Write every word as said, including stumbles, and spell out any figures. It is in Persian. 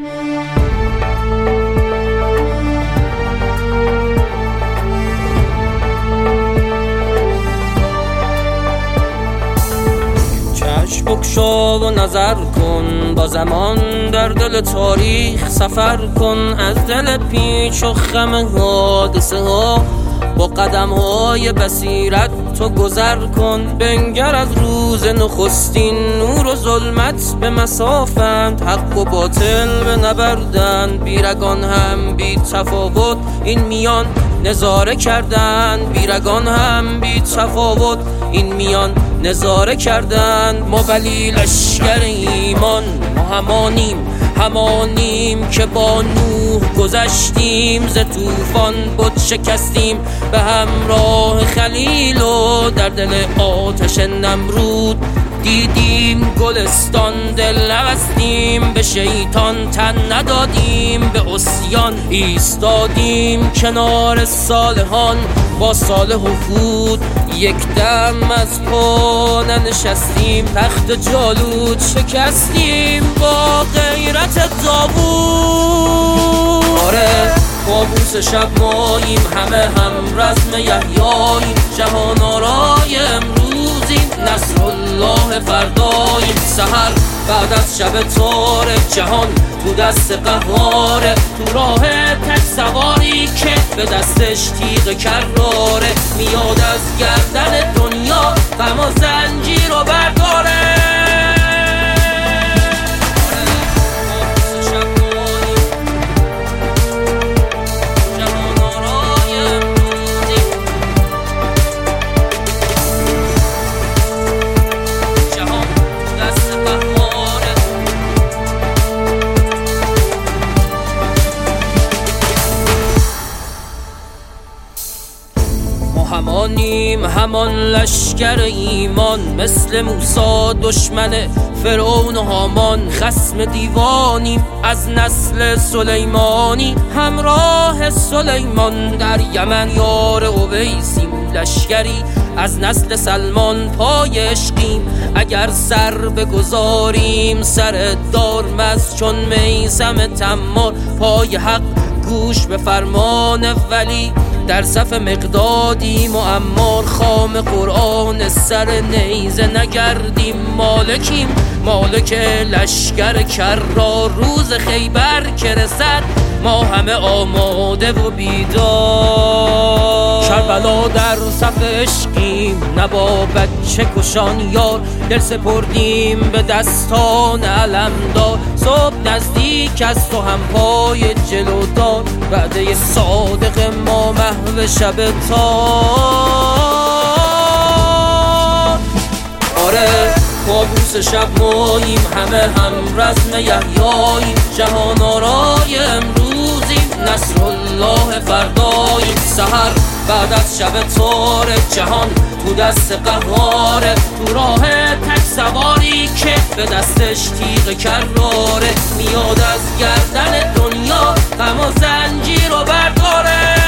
بگشا و نظر کن، با زمان در دل تاریخ سفر کن. از دل پیچ و خم حادثه ها با قدم های بصیرت تو گذر کن. بنگر از روز نخستین، نور و ظلمت به مسافند، حق و باطل به نبردن. بیرگان هم بی تفاوت این میان نظاره کردن، بیرگان هم بی تفاوت این میان نظاره کردن. ما ولی لشکر ایمان، ما همانیم همانیم که با نوح گذشتیم ز طوفان، بت شکستیم به همراه خلیل و در دل آتش نمرود دیدیم گلستان. دل نبستیم به شیطان، تن ندادیم به عصیان. ایستادیم کنار صالحان با صالح و هود، یک دم از پا ننشستیم. تخت جالوت شکستیم با غیرت داوود. آره کابوس شب ماییم، همه هم رزم یحیاییم. جهان آرای امروزیم، نصر الله فرداییم. سحر بعد از شب تاره، جهان تو دست قهاره. تو راه تک سواری که به دستش تیغ کراره، میاد از گردن دنیا غم و زنجیر رو برداره. همانیم همان لشکر ایمان، مثل موسی دشمن فرعون و هامان. خصم دیوانیم از نسل سلیمانی، همراه سلیمان در یمن یار اویسیم. لشکری از نسل سلمان پای عشقیم، اگر سر بگذاریم سر دارمز چون میثم تمار. پای حق گوش به فرمان ولی در صف مقدادیم و عمار. خام قرآن سر نیزه نگردیم، مالکیم مالک لشکر کرار. روز خیبر که رسد ما همه آماده و بیدار. کربلا در صف عشقیم، نه با بچه کشان یار. دل سپردیم به دستان علمدار، صبح نزدیک از تو هم پای جلودار. وعده صادق ما محو شب تار. آره کابوس شب ماییم، همه هم رزم یحیاییم. جهان آرای امروزیم، نصر الله فرداییم. سحر بعد از شب تاره، جهان تو دست قهاره. تو راه تک سواری که به دستش تیغ کراره، میاد از گردن دنیا غم و زنجیر رو برداره.